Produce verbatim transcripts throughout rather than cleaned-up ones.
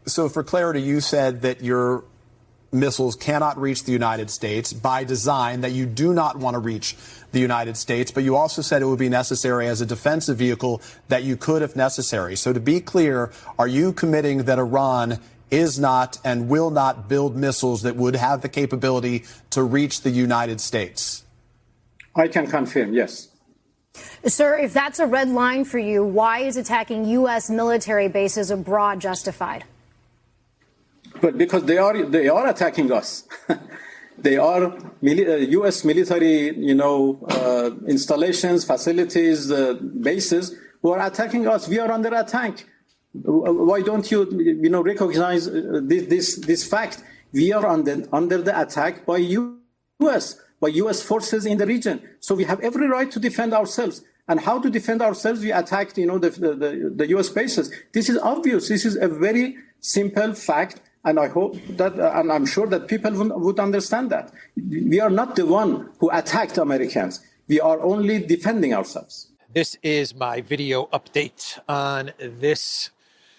So for clarity, you said that your missiles cannot reach the United States by design, that you do not want to reach the United States, but you also said it would be necessary as a defensive vehicle that you could if necessary. So to be clear, are you committing that Iran is not and will not build missiles that would have the capability to reach the United States? I can confirm, yes. Sir, if that's a red line for you, why is attacking U S military bases abroad justified? But because they are they are attacking us. They are mili- U S military, you know, uh, installations, facilities, uh, bases who are attacking us. We are under attack. Why don't you, you know, recognize this this, this fact? We are under under the attack by U S, by U S forces in the region. So we have every right to defend ourselves. And how to defend ourselves? We attacked, you know, the, the, the U S bases. This is obvious. This is a very simple fact. And I hope that, uh, and I'm sure that people would, would understand that. We are not the one who attacked Americans. We are only defending ourselves. This is my video update on this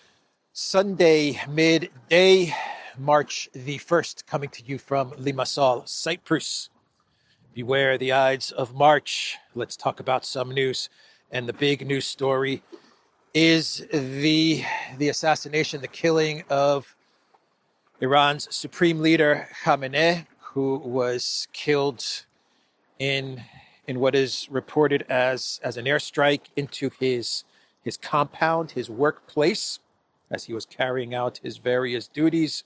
Sunday midday, March the first, coming to you from Limassol, Cyprus. Beware the Ides of March. Let's talk about some news. And the big news story is the, the assassination, the killing of Iran's supreme leader, Khamenei, who was killed in in what is reported as, as an airstrike into his, his compound, his workplace, as he was carrying out his various duties.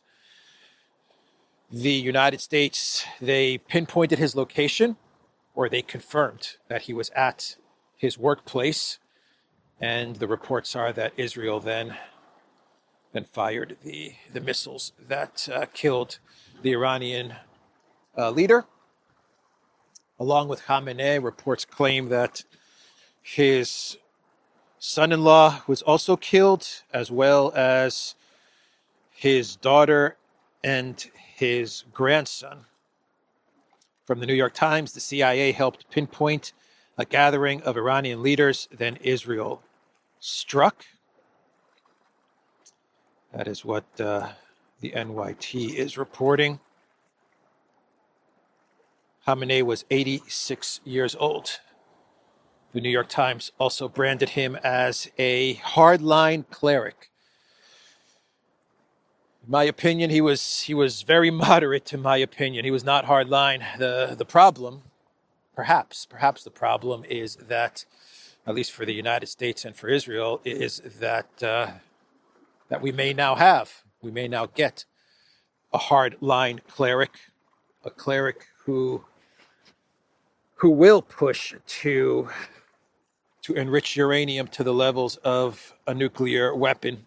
The United States, they pinpointed his location, or they confirmed that he was at his workplace. And the reports are that Israel then then fired the, the missiles that uh, killed the Iranian uh, leader. Along with Khamenei, reports claim that his son-in-law was also killed, as well as his daughter and his grandson. From the New York Times, the C I A helped pinpoint a gathering of Iranian leaders, then Israel struck. That is what uh, the N Y T is reporting. Khamenei was eighty-six years old. The New York Times also branded him as a hardline cleric. In my opinion, he was he was very moderate, in my opinion. He was not hardline. The, the problem, perhaps, perhaps the problem is that, at least for the United States and for Israel, is that... Uh, that we may now have, we may now get a hardline cleric, a cleric who who will push to to enrich uranium to the levels of a nuclear weapon.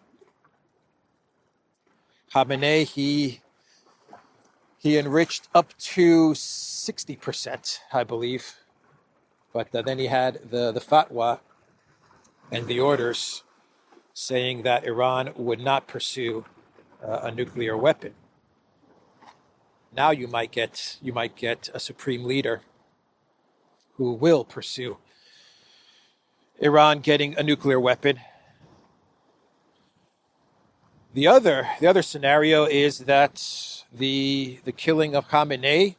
Khamenei, he he enriched up to sixty percent, I believe, but uh, then he had the the fatwa and the orders saying that Iran would not pursue uh, a nuclear weapon. Now you might get you might get a supreme leader who will pursue Iran getting a nuclear weapon. The other the other scenario is that the the killing of Khamenei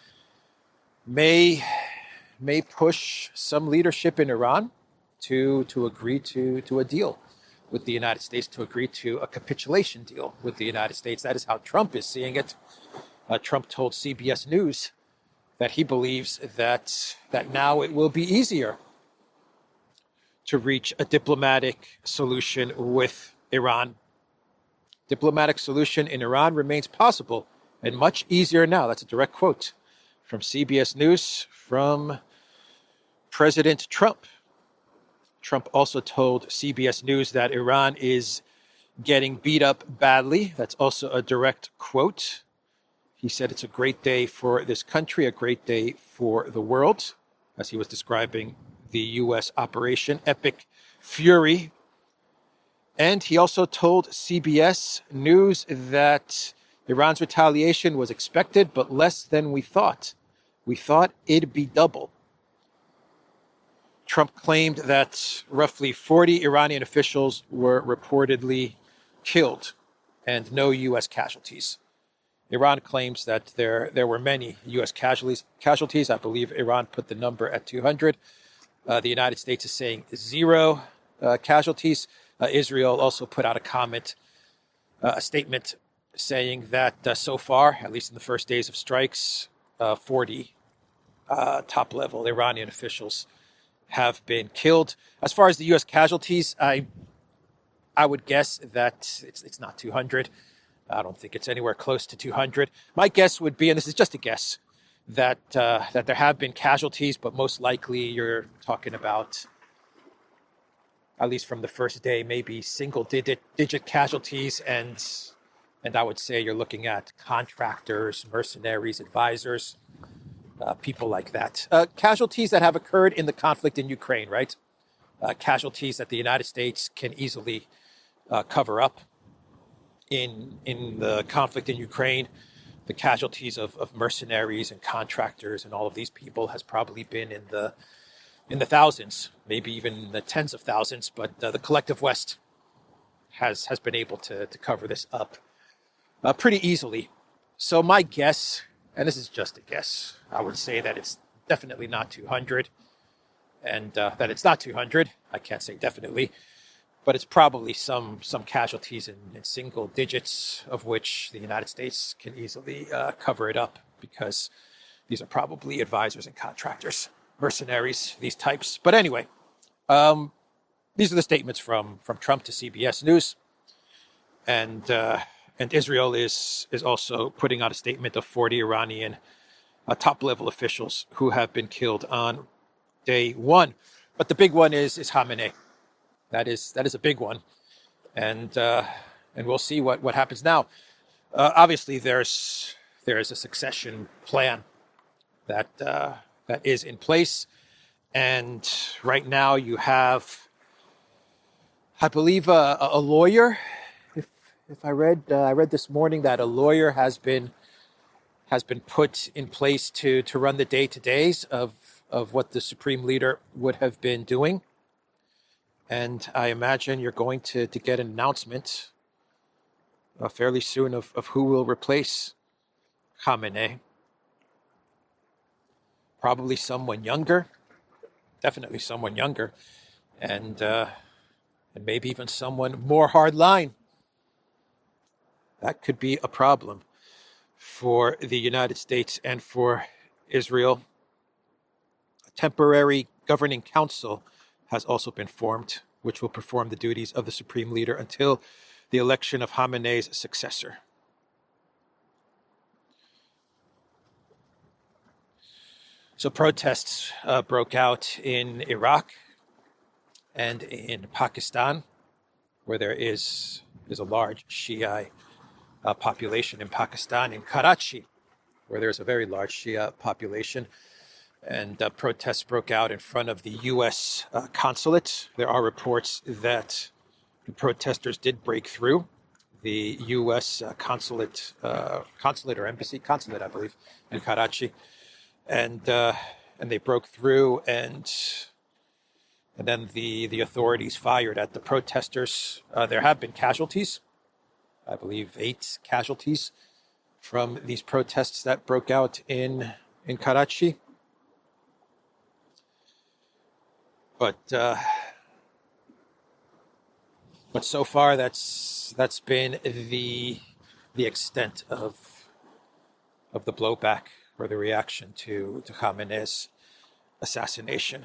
may may push some leadership in Iran to to agree to to a deal with the United States, to agree to a capitulation deal with the United States. That is how Trump is seeing it. Uh, Trump told C B S News that he believes that that now it will be easier to reach a diplomatic solution with Iran. Diplomatic solution in Iran remains possible and much easier now. That's a direct quote from C B S News from President Trump. Trump also told C B S News that Iran is getting beat up badly. That's also a direct quote. He said it's a great day for this country, a great day for the world, as he was describing the U S Operation Epic Fury. And he also told C B S News that Iran's retaliation was expected, but less than we thought. We thought it'd be double. Trump claimed that roughly forty Iranian officials were reportedly killed and no U S casualties. Iran claims that there there were many U S casualties. Casualties, I believe Iran put the number at two hundred. Uh, the United States is saying zero uh, casualties. Uh, Israel also put out a comment, uh, a statement saying that uh, so far, at least in the first days of strikes, uh, forty uh, top-level Iranian officials have been killed. As far as the U S casualties, I I would guess that it's it's not two hundred. I don't think it's anywhere close to two hundred. My guess would be, and this is just a guess, that uh, that there have been casualties, but most likely you're talking about, at least from the first day, maybe single digit digit casualties, and and I would say you're looking at contractors, mercenaries, advisors, uh, people like that. Uh, casualties that have occurred in the conflict in Ukraine, right? Uh, casualties that the United States can easily uh, cover up. In in the conflict in Ukraine, the casualties of, of mercenaries and contractors and all of these people has probably been in the in the thousands, maybe even the tens of thousands. But uh, the collective West has has been able to to cover this up uh, pretty easily. So my guess, and this is just a guess, I would say that it's definitely not two hundred, and uh, that it's not two hundred. I can't say definitely. But it's probably some some casualties in, in single digits, of which the United States can easily uh, cover it up, because these are probably advisors and contractors, mercenaries, these types. But anyway, um, these are the statements from, from Trump to C B S News, and uh, and Israel is is also putting out a statement of forty Iranian uh, top level officials who have been killed on day one. But the big one is is Khamenei. That is that is a big one, and uh, and we'll see what, what happens now. Uh, obviously, there's there is a succession plan that uh, that is in place, and right now you have, I believe, a, a lawyer. If if I read uh, I read this morning that a lawyer has been has been put in place to to run the day to days of of what the supreme leader would have been doing. And I imagine you're going to, to get an announcement uh, fairly soon of, of who will replace Khamenei. Probably someone younger, definitely someone younger, and uh, and maybe even someone more hardline. That could be a problem for the United States and for Israel. A temporary governing council has also been formed, which will perform the duties of the supreme leader until the election of Khamenei's successor. So protests uh, broke out in Iraq and in Pakistan, where there is, is a large Shia uh, population in Pakistan, in Karachi, where there's a very large Shia population. And uh, protests broke out in front of the U S uh, consulate. There are reports that the protesters did break through the U S uh, consulate, uh, consulate or embassy, consulate, I believe, in Karachi, and uh, and they broke through, and and then the the authorities fired at the protesters. Uh, there have been casualties, I believe, eight casualties from these protests that broke out in in Karachi. But uh, but so far, that's that's been the the extent of of the blowback or the reaction to to Khamenei's assassination.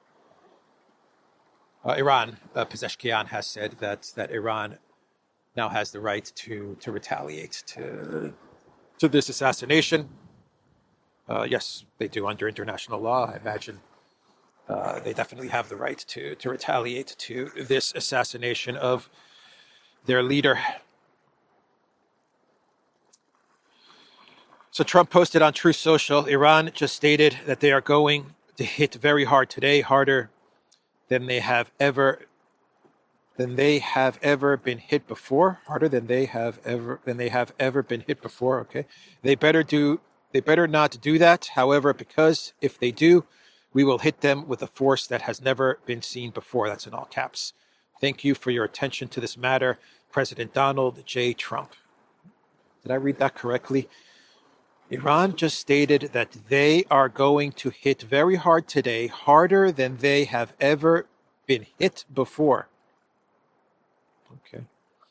Uh, Iran, uh, Pezeshkian has said that that Iran now has the right to to retaliate to to this assassination. Uh, yes, they do under international law, I imagine. Uh, they definitely have the right to, to retaliate to this assassination of their leader. So Trump posted on Truth Social, Iran just stated that they are going to hit very hard today, harder than they have ever than they have ever been hit before, harder than they have ever than they have ever been hit before. Okay, they better do they better not do that. However, because if they do, we will hit them with a force that has never been seen before. That's in all caps. Thank you for your attention to this matter. President Donald J. Trump. Did I read that correctly? Iran just stated that they are going to hit very hard today, harder than they have ever been hit before. Okay.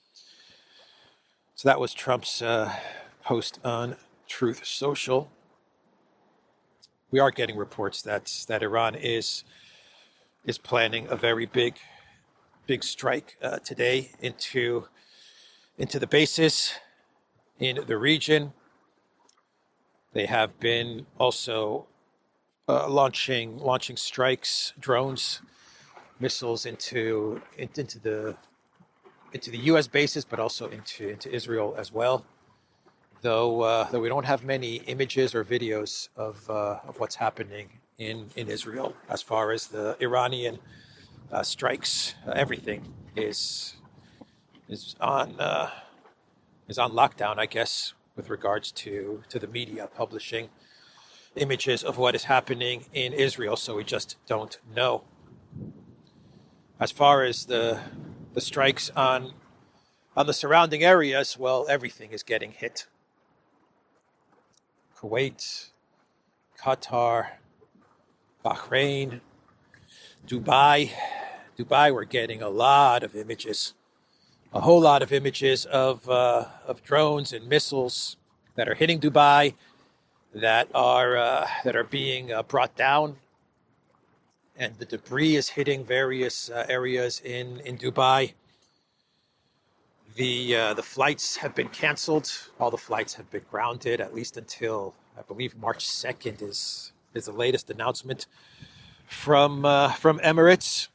So that was Trump's uh, post on Truth Social. We are getting reports that that Iran is is planning a very big, big strike uh, today into into the bases in the region. They have been also uh, launching launching strikes, drones, missiles into into the into the U S bases, but also into into Israel as well. Though uh, though we don't have many images or videos of uh, of what's happening in, in Israel as far as the Iranian uh, strikes, uh, everything is is on uh, is on lockdown, I guess, with regards to, to the media publishing images of what is happening in Israel. So we just don't know. As far as the the strikes on on the surrounding areas, well, everything is getting hit. Kuwait, Qatar, Bahrain, Dubai. Dubai, we're getting a lot of images, a whole lot of images of uh, of drones and missiles that are hitting Dubai, that are uh, that are being uh, brought down, and the debris is hitting various uh, areas in in Dubai. The uh, the flights have been canceled. All the flights have been grounded, at least until, I believe, March second is is the latest announcement from uh, from Emirates.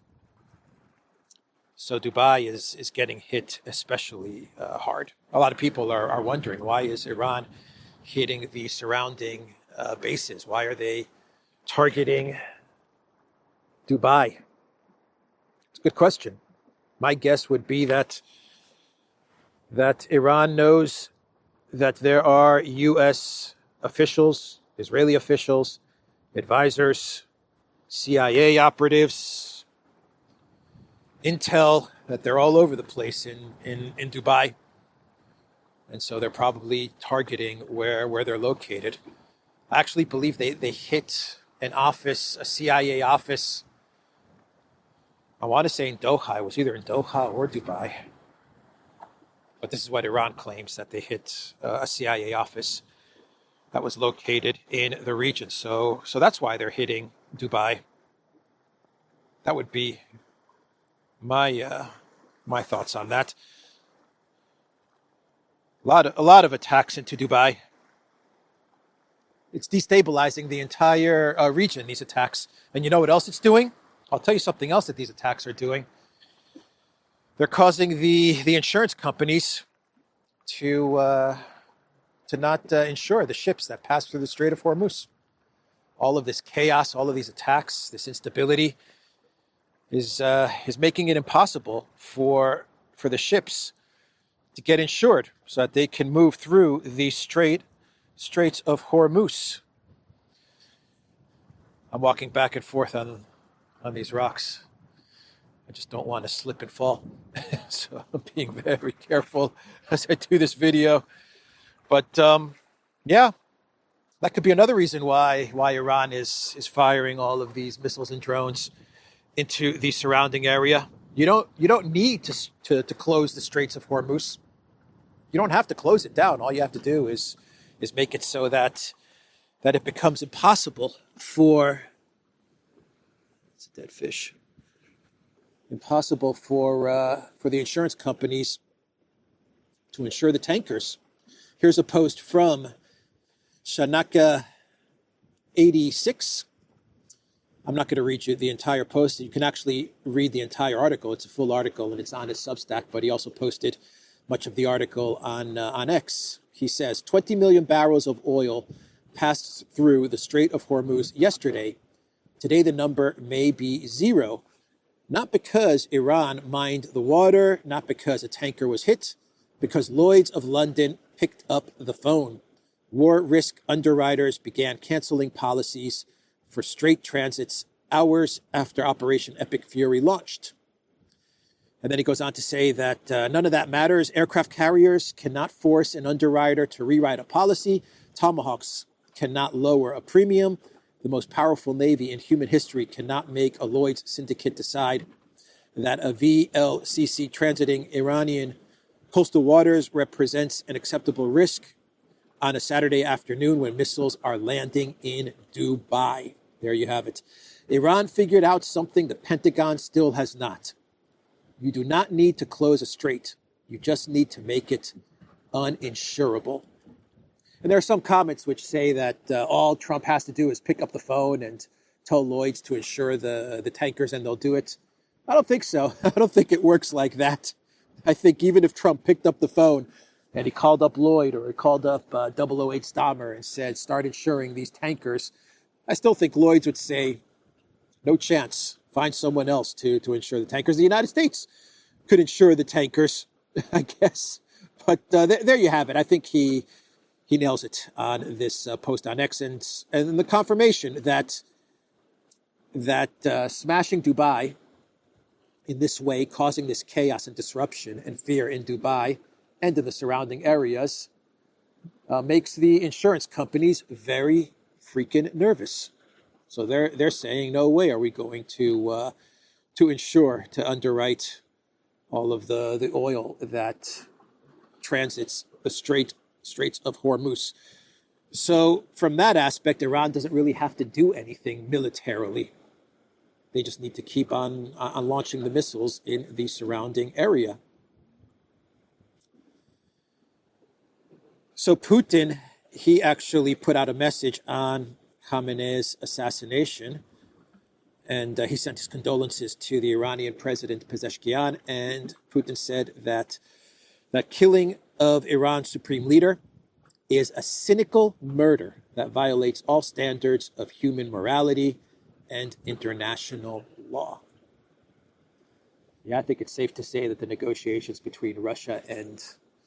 So Dubai is is getting hit especially uh, hard. A lot of people are, are wondering, why is Iran hitting the surrounding uh, bases? Why are they targeting Dubai? It's a good question. My guess would be that that Iran knows that there are U S officials, Israeli officials, advisors, C I A operatives, intel, that they're all over the place in, in, in Dubai. And so they're probably targeting where, where they're located. I actually believe they, they hit an office, a C I A office. I want to say in Doha. It was either in Doha or Dubai. But this is what Iran claims, that they hit uh, a C I A office that was located in the region. So, so that's why they're hitting Dubai. That would be my uh, my thoughts on that. A lot of, a lot of attacks into Dubai. It's destabilizing the entire uh, region, these attacks. And you know what else it's doing? I'll tell you something else that these attacks are doing. They're causing the, the insurance companies to uh, to not uh, insure the ships that pass through the Strait of Hormuz. All of this chaos, all of these attacks, this instability is uh, is making it impossible for for the ships to get insured so that they can move through the Strait Straits of Hormuz. I'm walking back and forth on on these rocks. I just don't want to slip and fall. So I'm being very careful as I do this video. But um, yeah, that could be another reason why why Iran is is firing all of these missiles and drones into the surrounding area. You don't you don't need to to, to close the Straits of Hormuz. You don't have to close it down. All you have to do is is make it so that that it becomes impossible for it's a dead fish. Impossible for uh, for the insurance companies to insure the tankers. Here's a post from Shanaka eighty-six. I'm not going to read you the entire post. You can actually read the entire article. It's a full article and it's on his Substack, but he also posted much of the article on uh, on X. He says twenty million barrels of oil passed through the Strait of Hormuz yesterday. Today the number may be zero. Not because Iran mined the water, not because a tanker was hit, because Lloyd's of London picked up the phone. War risk underwriters began canceling policies for straight transits hours after Operation Epic Fury launched. And then he goes on to say that uh, none of that matters. Aircraft carriers cannot force an underwriter to rewrite a policy. Tomahawks cannot lower a premium. The most powerful Navy in human history cannot make a Lloyd's syndicate decide that a V L C C transiting Iranian coastal waters represents an acceptable risk on a Saturday afternoon when missiles are landing in Dubai. There you have it. Iran figured out something the Pentagon still has not. You do not need to close a strait. You just need to make it uninsurable. And there are some comments which say that uh, all Trump has to do is pick up the phone and tell Lloyd's to insure the, the tankers and they'll do it. I don't think so. I don't think it works like that. I think even if Trump picked up the phone and he called up Lloyd or he called up uh, double oh eight Stammer and said, start insuring these tankers, I still think Lloyd's would say, no chance. Find someone else to, to insure the tankers. The United States could insure the tankers, I guess. But uh, th- there you have it. I think he he nails it on this uh, post on X. And, and the confirmation that, that uh, smashing Dubai in this way, causing this chaos and disruption and fear in Dubai and in the surrounding areas, uh, makes the insurance companies very freaking nervous. So they're they're saying, no way are we going to uh, to insure, to underwrite all of the, the oil that transits the Strait Straits of Hormuz. So from that aspect, Iran doesn't really have to do anything militarily. They just need to keep on on launching the missiles in the surrounding area. So Putin, he actually put out a message on Khamenei's assassination, and uh, he sent his condolences to the Iranian president Pezeshkian, and Putin said that that killing of Iran's supreme leader is a cynical murder that violates all standards of human morality and international law. Yeah, I think it's safe to say that the negotiations between Russia and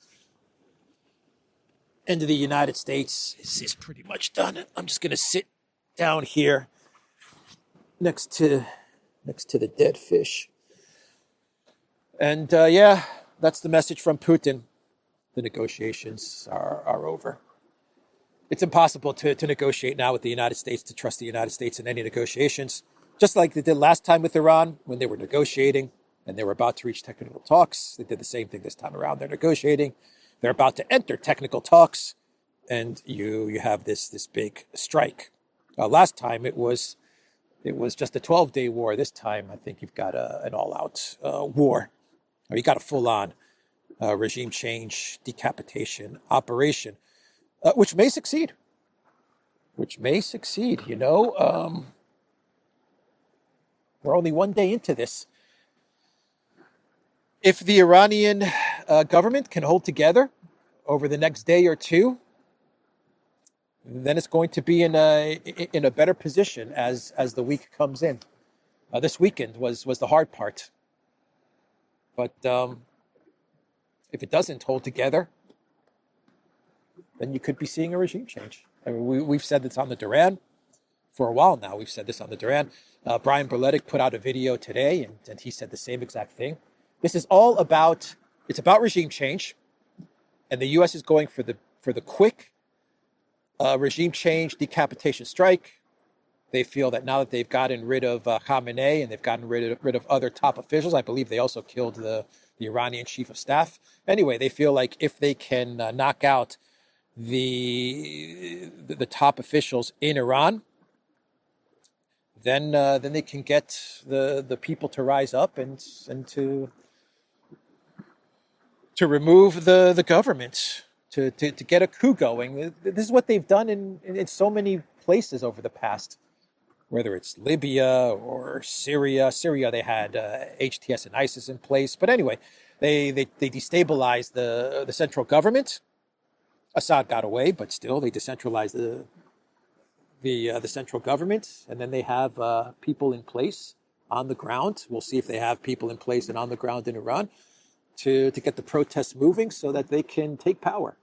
and the United States is, is pretty much done. I'm just going to sit down here next to next to the dead fish. And uh, yeah, that's the message from Putin. The negotiations are, are over. It's impossible to, to negotiate now with the United States, to trust the United States in any negotiations. Just like they did last time with Iran when they were negotiating and they were about to reach technical talks. They did the same thing this time around. They're negotiating. They're about to enter technical talks, and you you have this this big strike. Uh, last time it was it was just a twelve-day war. This time I think you've got a, an all-out uh, war. Or you got a full-on uh, regime change, decapitation operation, uh, which may succeed. Which may succeed. You know, um, we're only one day into this. If the Iranian uh, government can hold together over the next day or two, then it's going to be in a in a better position as as the week comes in. Uh, this weekend was was the hard part, but um, if it doesn't hold together, then you could be seeing a regime change. I mean, we, we've said this on the Duran for a while now. We've said this on the Duran. Uh, Brian Berletic put out a video today, and, and he said the same exact thing. This is all about, it's about regime change, and the U S is going for the for the quick uh, regime change decapitation strike. They feel that now that they've gotten rid of uh, Khamenei and they've gotten rid of, rid of other top officials, I believe they also killed the, the Iranian chief of staff. Anyway, they feel like if they can uh, knock out the, the the top officials in Iran, then uh, then they can get the, the people to rise up and and to to remove the, the government, to, to, to get a coup going. This is what they've done in, in so many places over the past, whether it's Libya or Syria. Syria, they had uh, H T S and ISIS in place. But anyway, they, they, they destabilized the, the central government. Assad got away, but still they decentralized the the uh, the central government. And then they have uh, people in place on the ground. We'll see if they have people in place and on the ground in Iran to, to get the protests moving so that they can take power.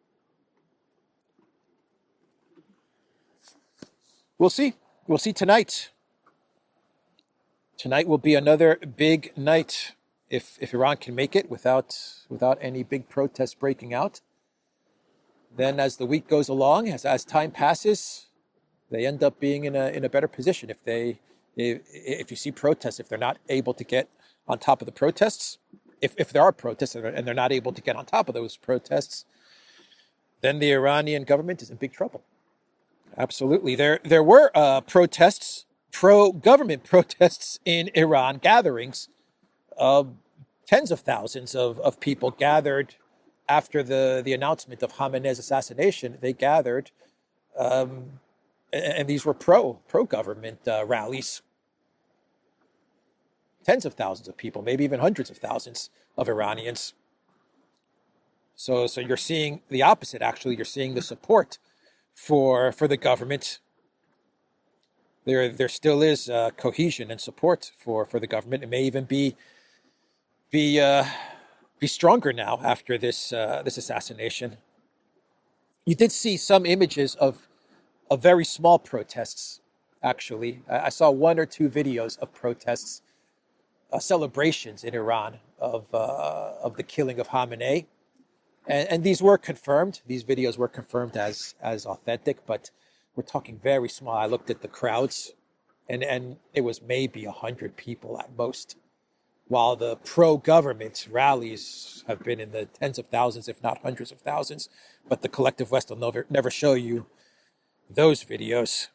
We'll see. We'll see tonight. Tonight will be another big night if if Iran can make it without without any big protests breaking out, then as the week goes along, as as time passes, they end up being in a in a better position. If they if, if you see protests, if they're not able to get on top of the protests, if if there are protests and they're not able to get on top of those protests, then the Iranian government is in big trouble. Absolutely. There there were uh, protests, pro-government protests in Iran, gatherings. Uh, tens of thousands of, of people gathered after the, the announcement of Khamenei's assassination. They gathered, um, and, and these were pro, pro-government uh, rallies. Tens of thousands of people, maybe even hundreds of thousands of Iranians. So, so you're seeing the opposite, actually. You're seeing the support for for the government. There there still is uh, cohesion and support for, for the government. It may even be be uh, be stronger now after this uh, this assassination. You did see some images of of very small protests. Actually, I, I saw one or two videos of protests, uh, celebrations in Iran of uh, of the killing of Khamenei. And, and these were confirmed. These videos were confirmed as as authentic, but we're talking very small. I looked at the crowds, and, and it was maybe a hundred people at most, while the pro-government rallies have been in the tens of thousands, if not hundreds of thousands. But the collective West will never never show you those videos.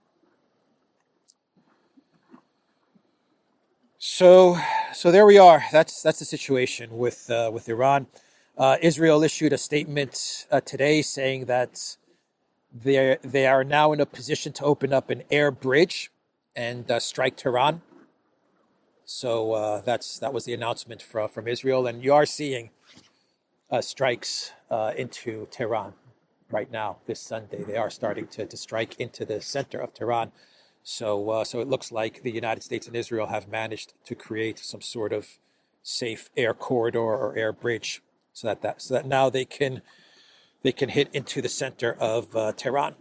So so there we are. That's that's the situation with uh, with Iran. Uh, Israel issued a statement uh, today saying that they they are now in a position to open up an air bridge and uh, strike Tehran. So uh, that's that was the announcement from from Israel, and you are seeing uh, strikes uh, into Tehran right now. This Sunday, they are starting to, to strike into the center of Tehran. So uh, so it looks like the United States and Israel have managed to create some sort of safe air corridor or air bridge. So that, that so that now they can they can hit into the center of uh, Tehran.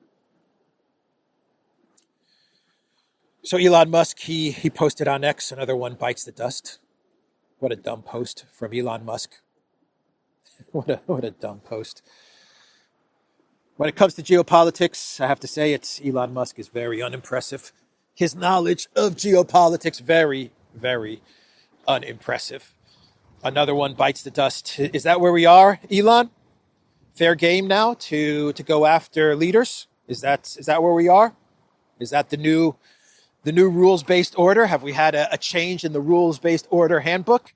So Elon Musk, he he posted on X, another one bites the dust. What a dumb post from Elon Musk. What a what a dumb post. When it comes to geopolitics, I have to say it's Elon Musk is very unimpressive. His knowledge of geopolitics very very unimpressive. Another one bites the dust. Is that where we are, Elon? Fair game now to, to go after leaders? Is that is that where we are? Is that the new the new rules-based order? Have we had a, a change in the rules-based order handbook?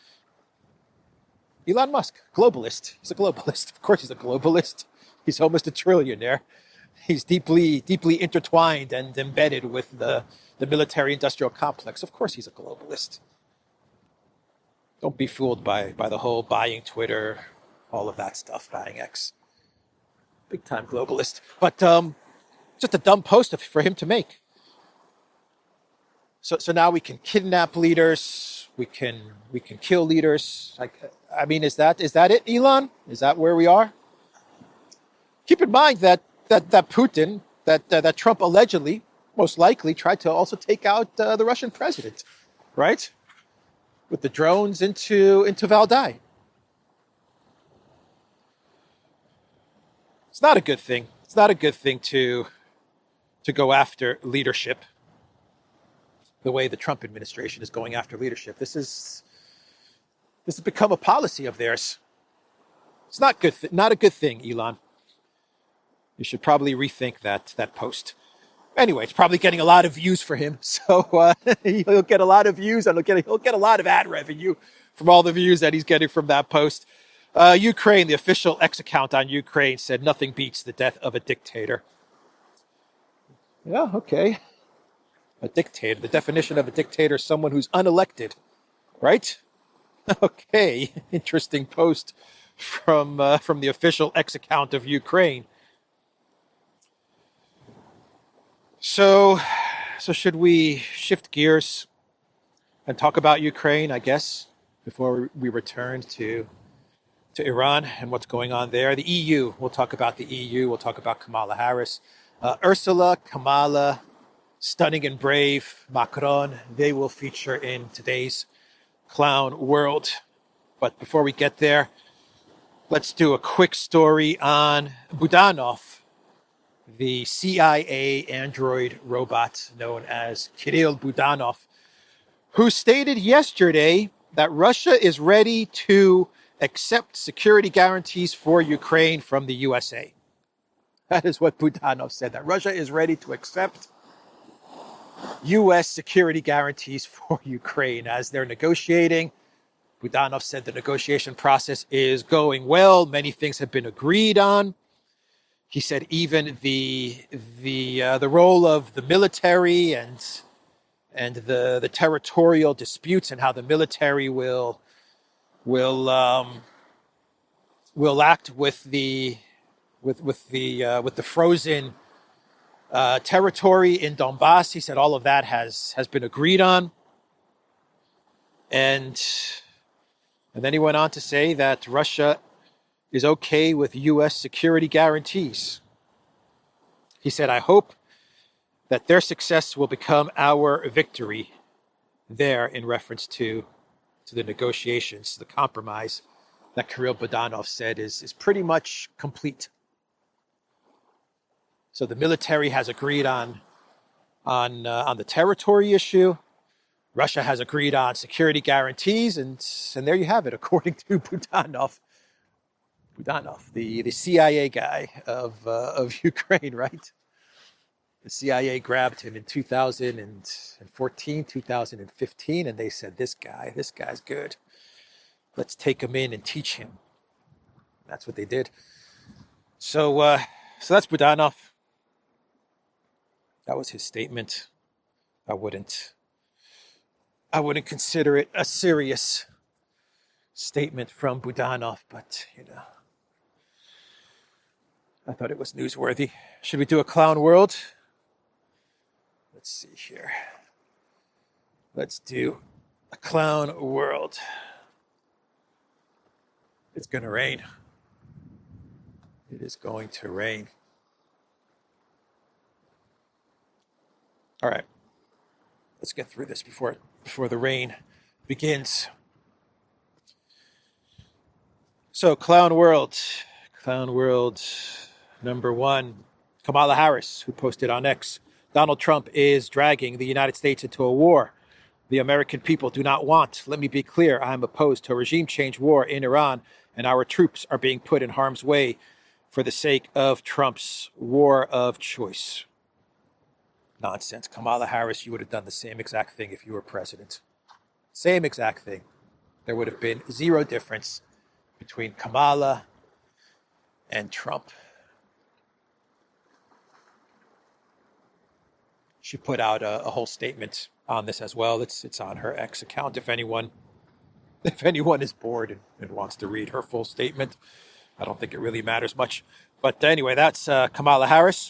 Elon Musk, globalist. He's a globalist. Of course he's a globalist. He's almost a trillionaire. He's deeply deeply intertwined and embedded with the, the military-industrial complex. Of course he's a globalist. Don't be fooled by, by the whole buying Twitter, all of that stuff, buying X. Big time globalist. But um, just a dumb post for him to make. So so now we can kidnap leaders, we can we can kill leaders. Like I mean, is that is that it, Elon? Is that where we are? Keep in mind that that that Putin, that uh, that Trump allegedly, most likely, tried to also take out uh, the Russian president, right? With the drones into, into Valdai. It's not a good thing. It's not a good thing to, to go after leadership the way the Trump administration is going after leadership. This is this has become a policy of theirs. It's not good. Th- not a good thing, Elon. You should probably rethink that that post. Anyway, it's probably getting a lot of views for him, so uh, he'll get a lot of views, and he'll get, he'll get a lot of ad revenue from all the views that he's getting from that post. Uh, Ukraine, the official X account on Ukraine, said nothing beats the death of a dictator. Yeah, okay. A dictator. The definition of a dictator is someone who's unelected, right? Okay, interesting post from uh, from the official X account of Ukraine. So, so should we shift gears and talk about Ukraine, I guess, before we return to to Iran and what's going on there? The E U, we'll talk about the E U, we'll talk about Kamala Harris. Uh, Ursula, Kamala, stunning and brave, Macron, they will feature in today's clown world. But before we get there, let's do a quick story on Budanov, the C I A android robot known as Kirill Budanov, who stated yesterday that Russia is ready to accept security guarantees for Ukraine from the U S A. That is what Budanov said, that Russia is ready to accept U S security guarantees for Ukraine as they're negotiating. Budanov said the negotiation process is going well. Many things have been agreed on. He said even the the uh, the role of the military and and the the territorial disputes and how the military will will um, will act with the with with the uh, with the frozen uh, territory in Donbass. He said all of that has has been agreed on, and and then he went on to say that Russia is okay with U S security guarantees. He said, "I hope that their success will become our victory," there in reference to to the negotiations, the compromise that Kirill Budanov said is, is pretty much complete. So the military has agreed on on uh, on the territory issue. Russia has agreed on security guarantees, and and there you have it, according to Budanov. Budanov, the, the C I A guy of uh, of Ukraine, right? The C I A grabbed him in two thousand fourteen, two thousand fifteen, and they said, this guy, this guy's good. Let's take him in and teach him. That's what they did. So, uh, so that's Budanov. That was his statement. I wouldn't, I wouldn't consider it a serious statement from Budanov, but you know, I thought it was newsworthy. Should we do a clown world? Let's see here. Let's do a clown world. It's going to rain. It is going to rain. All right. Let's get through this before before the rain begins. So, clown world. Clown world number one. Kamala Harris, who posted on X, Donald Trump is dragging the United States into a war the American people do not want. Let me be clear. I am opposed to a regime change war in Iran, and our troops are being put in harm's way for the sake of Trump's war of choice. Nonsense. Kamala Harris, you would have done the same exact thing if you were president. Same exact thing. There would have been zero difference between Kamala and Trump. She put out a, a whole statement on this as well. It's it's on her X account. If anyone, if anyone is bored and, and wants to read her full statement, I don't think it really matters much. But anyway, that's uh, Kamala Harris.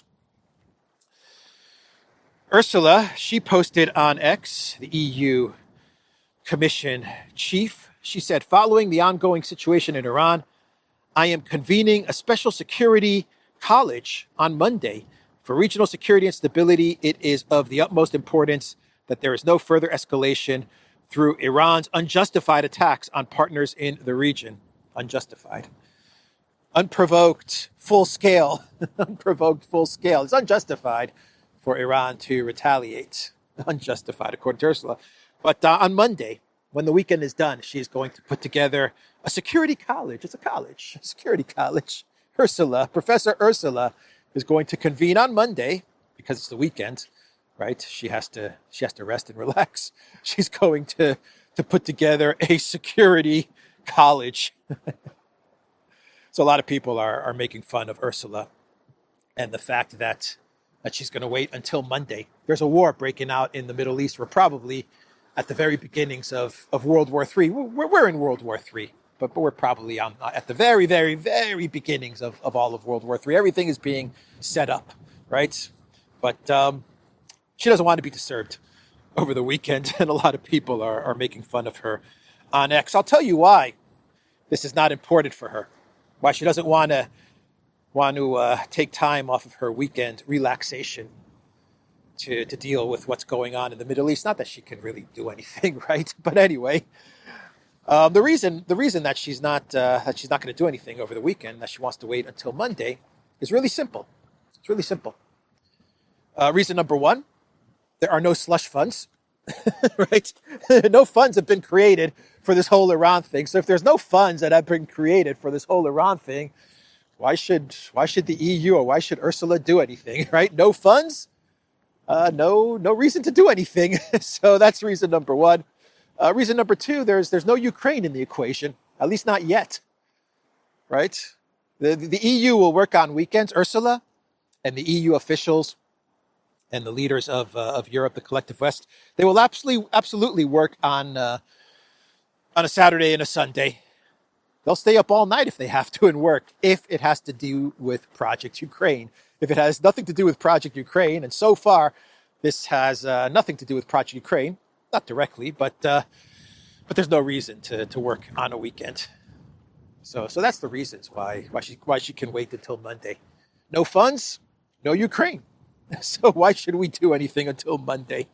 Ursula, she posted on X, the E U Commission chief. She said, following the ongoing situation in Iran, I am convening a special security college on Monday. For regional security and stability, it is of the utmost importance that there is no further escalation through Iran's unjustified attacks on partners in the region. Unjustified. Unprovoked, full scale. Unprovoked, full scale. It's unjustified for Iran to retaliate. Unjustified, according to Ursula. But uh, on Monday, when the weekend is done, she is going to put together a security college. It's a college, a security college. Ursula, Professor Ursula, is going to convene on Monday because it's the weekend, right? She has to she has to rest and relax. She's going to to put together a security college. So a lot of people are are making fun of Ursula and the fact that that she's going to wait until Monday. There's a war breaking out in the Middle East. We're probably at the very beginnings of, of World War Three. We're, we're in World War Three. But, but we're probably on, at the very, very, very beginnings of, of all of World War Three. Everything is being set up, right? But um, she doesn't want to be disturbed over the weekend, and a lot of people are, are making fun of her on X. I'll tell you why this is not important for her, why she doesn't want to want to uh, take time off of her weekend relaxation to, to deal with what's going on in the Middle East. Not that she can really do anything, right? But anyway, Um, the reason the reason that she's not uh, that she's not going to do anything over the weekend, that she wants to wait until Monday, is really simple. It's really simple. Uh, reason number one: there are no slush funds, right? No funds have been created for this whole Iran thing. So if there's no funds that have been created for this whole Iran thing, why should why should the E U or why should Ursula do anything, right? No funds, uh, no no reason to do anything. So that's reason number one. Uh, reason number two: there's there's no Ukraine in the equation, at least not yet, right? The the E U will work on weekends. Ursula and the E U officials and the leaders of uh, of Europe, the collective West, they will absolutely absolutely work on uh, on a Saturday and a Sunday. They'll stay up all night if they have to and work, if it has to do with Project Ukraine. If it has nothing to do with Project Ukraine, and so far this has uh, nothing to do with Project Ukraine, not directly, but uh, but there's no reason to, to work on a weekend. So so that's the reasons why why she why she can wait until Monday. No funds, no Ukraine. So why should we do anything until Monday?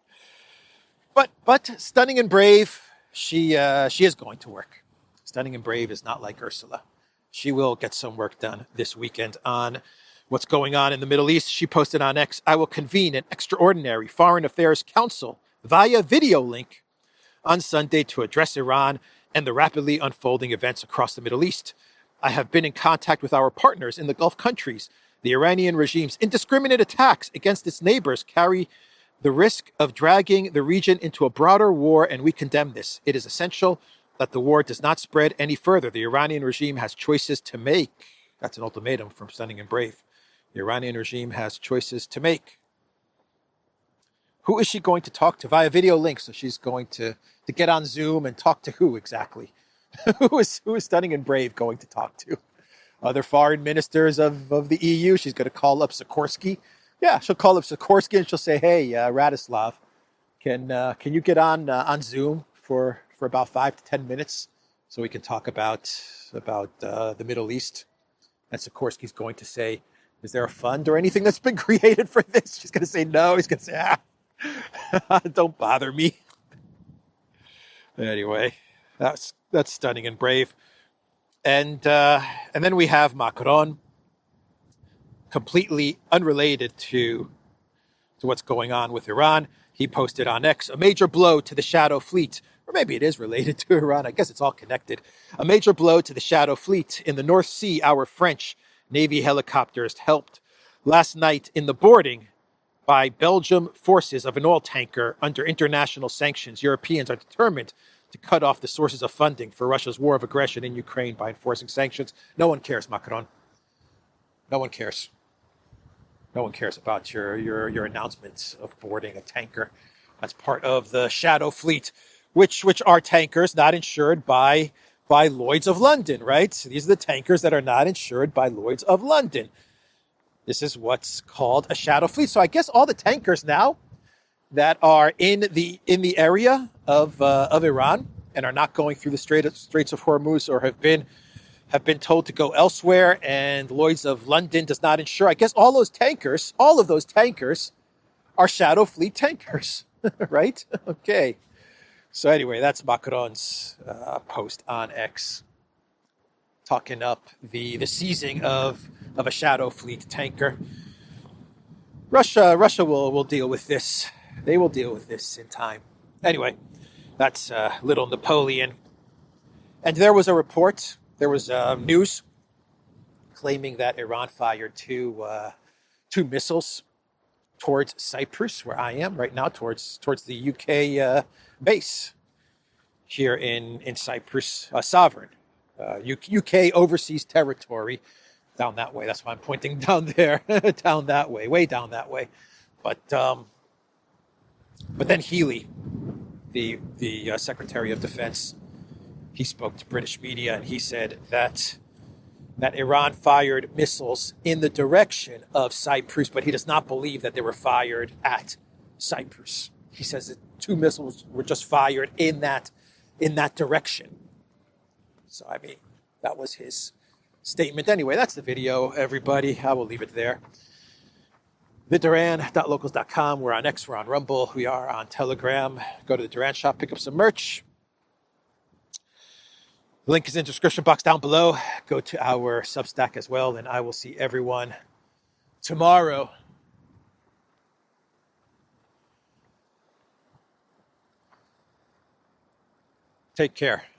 But but Stunning and Brave, she uh, she is going to work. Stunning and Brave is not like Ursula. She will get some work done this weekend on what's going on in the Middle East. She posted on X, "I will convene an extraordinary Foreign Affairs Council via video link on Sunday to address Iran and the rapidly unfolding events across the Middle East. I have been in contact with our partners in the Gulf countries. The Iranian regime's indiscriminate attacks against its neighbors carry the risk of dragging the region into a broader war, and we condemn this. It is essential that the war does not spread any further. The Iranian regime has choices to make." That's an ultimatum from Stunning and Brave. The Iranian regime has choices to make. Who is she going to talk to via video link? So she's going to, to get on Zoom and talk to who exactly? who is who is Stunning and Brave going to talk to? Other foreign ministers of, of the E U. She's going to call up Sikorsky. Yeah, she'll call up Sikorsky and she'll say, "Hey, uh, Radislav, can uh, can you get on uh, on Zoom for, for about five to ten minutes so we can talk about about uh, the Middle East?" And Sikorsky's going to say, "Is there a fund or anything that's been created for this?" She's going to say no. He's going to say, "Ah, don't bother me." Anyway, that's that's Stunning and Brave. And uh, and then we have Macron, completely unrelated to, to what's going on with Iran. He posted on X, "A major blow to the Shadow Fleet." Or maybe it is related to Iran. I guess it's all connected. "A major blow to the Shadow Fleet. In the North Sea, our French Navy helicopters helped last night in the boarding by Belgium forces of an oil tanker under international sanctions. Europeans are determined to cut off the sources of funding for Russia's war of aggression in Ukraine by enforcing sanctions." No one cares, Macron. No one cares. No one cares about your, your, your announcements of boarding a tanker. That's part of the Shadow Fleet, which which are tankers not insured by, by Lloyd's of London, right? So these are the tankers that are not insured by Lloyd's of London. This is what's called a Shadow Fleet. So I guess all the tankers now that are in the in the area of uh, of Iran and are not going through the Strait of, Straits of Hormuz or have been have been told to go elsewhere, and Lloyd's of London does not insure. I guess all those tankers, all of those tankers, are Shadow Fleet tankers, right? Okay. So anyway, that's Macron's uh, post on X, talking up the the seizing of of a Shadow Fleet tanker. Russia Russia will will deal with this. They will deal with this in time. Anyway, that's uh, little Napoleon. And there was a report, there was uh, news claiming that Iran fired two uh, two missiles towards Cyprus, where I am right now, towards towards the U K uh, base here in in Cyprus, uh, sovereign uh, U K overseas territory. Down that way. That's why I'm pointing down there, down that way, way down that way. But um, but then Healy, the the uh, Secretary of Defense, he spoke to British media and he said that that Iran fired missiles in the direction of Cyprus, but he does not believe that they were fired at Cyprus. He says that two missiles were just fired in that in that direction. So I mean, that was his statement. Anyway, that's the video, everybody. I will leave it there. Viduran dot locals dot com. We're on X, we're on Rumble, we are on Telegram. Go to the Duran shop, pick up some merch. Link is in the description box down below. Go to our Substack as well, and I will see everyone tomorrow. Take care.